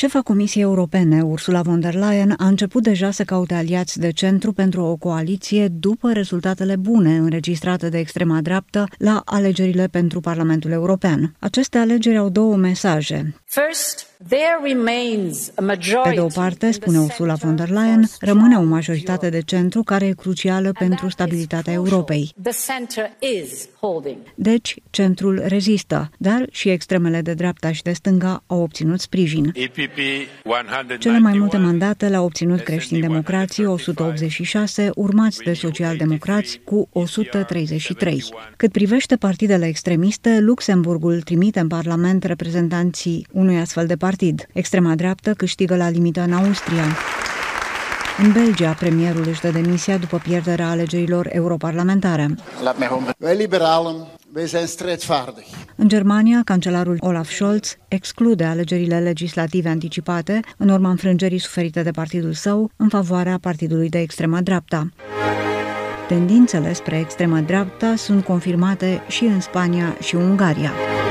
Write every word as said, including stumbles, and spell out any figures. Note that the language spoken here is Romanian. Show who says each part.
Speaker 1: Șefa Comisiei Europene, Ursula von der Leyen, a început deja să caute aliați de centru pentru o coaliție după rezultatele bune înregistrate de extrema dreaptă la alegerile pentru Parlamentul European. Aceste alegeri au două mesaje.
Speaker 2: First, there remains a majority.
Speaker 1: Pe de o parte, spune Ursula von der Leyen, rămâne o majoritate de centru care e crucială pentru stabilitatea Europei. Deci, centrul rezistă, dar și extremele de dreapta și de stânga au obținut sprijin. Cele mai multe mandate le-au obținut creștini-democrații, o sută optzeci și șase, urmați de social-democrați cu o sută treizeci și trei. Cât privește partidele extremiste, Luxemburgul trimite în Parlament reprezentanții unui astfel de partid. Extrema dreaptă câștigă la limită în Austria. În Belgia, premierul își dă demisia după pierderea alegerilor europarlamentare. În Germania, cancelarul Olaf Scholz exclude alegerile legislative anticipate în urma înfrângerii suferite de partidul său în favoarea partidului de extremă dreapta. Tendințele spre extremă dreapta sunt confirmate și în Spania și Ungaria.